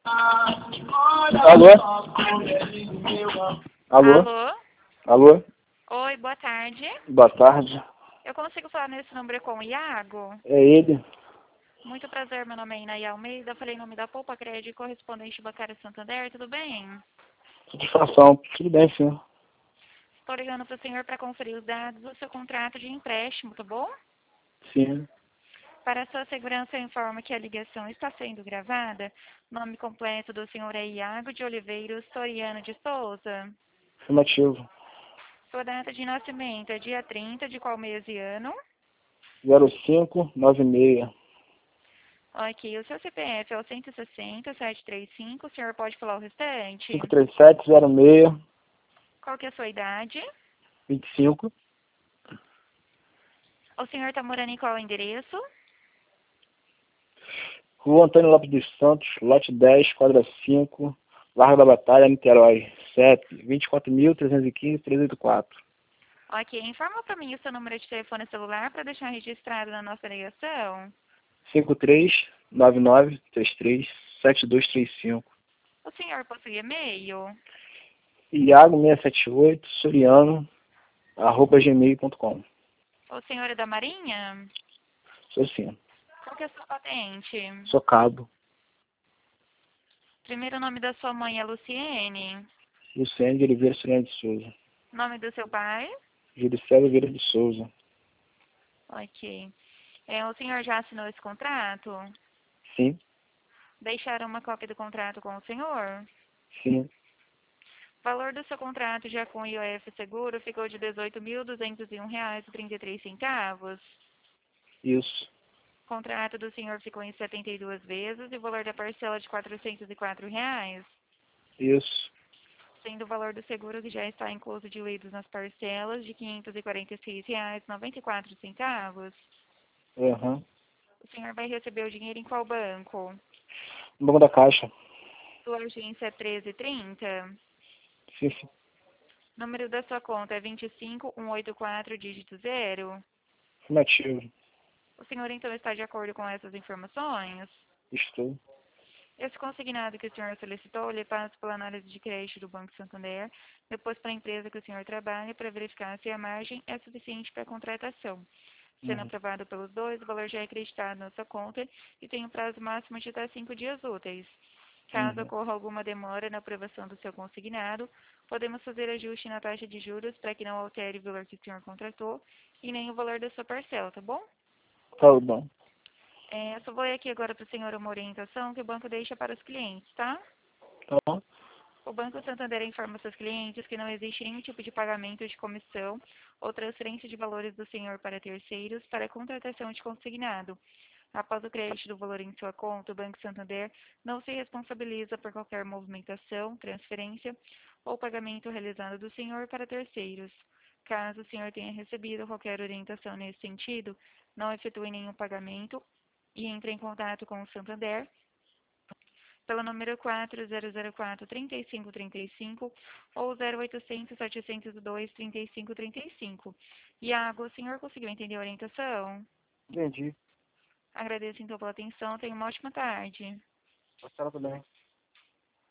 Alô? Alô? Alô? Alô? Oi, boa tarde. Boa tarde. Eu consigo falar nesse número com o Iago? É ele? Muito prazer, meu nome é Inaí Almeida, falei em nome da Poupa Crédito, correspondente bancário Santander, tudo bem? Satisfação. Tudo bem, senhor? Estou ligando para o senhor para conferir os dados do seu contrato de empréstimo, tá bom? Sim. Para sua segurança, eu informo que a ligação está sendo gravada. Nome completo do senhor é Iago de Oliveiros Soriano de Souza. Afirmativo. Sua data de nascimento é dia 30 de qual mês e ano? 0596. Ok, o seu CPF é o 160-735, o senhor pode falar o restante? 53706 Qual que é a sua idade? 25. O senhor está morando em qual endereço? Rua Antônio Lopes dos Santos, lote 10, quadra 5, Largo da Batalha, Niterói. CEP 24.315.384. Ok, informa para mim o seu número de telefone celular para deixar registrado na nossa ligação. 5399337235. O senhor possui e-mail? Iago678 Soriano @gmail.com. O senhor é da Marinha? Sou sim. Qual que é a sua patente? Sou cabo. Primeiro nome da sua mãe é Luciene. Luciano de Oliveira Soriano de Souza. Nome do seu pai? Juricélio Oliveira de Souza. Ok. O senhor já assinou esse contrato? Sim. Deixaram uma cópia do contrato com o senhor? Sim. O valor do seu contrato já com o IOF Seguro ficou de R$ 18.201,33. Isso. O contrato do senhor ficou em 72 vezes e o valor da parcela de R$ 404, Isso. sendo o valor do seguro que já está incluso diluídos nas parcelas de R$ 546,94. Aham. O senhor vai receber o dinheiro em qual banco? No banco da Caixa. Sua urgência é 1330. Sim, sim. Número da sua conta é 25184, dígito 0. Afirmativo. O senhor então está de acordo com essas informações? Estou. Esse consignado que o senhor solicitou, ele passa pela análise de crédito do Banco Santander, depois para a empresa que o senhor trabalha, para verificar se a margem é suficiente para a contratação. Sendo Uhum. aprovado pelos dois, o valor já é acreditado na sua conta e tem um prazo máximo de até 5 dias úteis. Caso Uhum. ocorra alguma demora na aprovação do seu consignado, podemos fazer ajuste na taxa de juros para que não altere o valor que o senhor contratou e nem o valor da sua parcela, tá bom? Tá bom. Só vou ler aqui agora para o senhor uma orientação que o banco deixa para os clientes, tá? Tá bom. O Banco Santander informa seus clientes que não existe nenhum tipo de pagamento de comissão ou transferência de valores do senhor para terceiros para a contratação de consignado. Após o crédito do valor em sua conta, o Banco Santander não se responsabiliza por qualquer movimentação, transferência ou pagamento realizado do senhor para terceiros. Caso o senhor tenha recebido qualquer orientação nesse sentido, não efetue nenhum pagamento e entre em contato com o Santander pelo número 4004-3535 ou 0800-702-3535. Iago, o senhor conseguiu entender a orientação? Entendi. Agradeço então pela atenção. Tenha uma ótima tarde. Você também.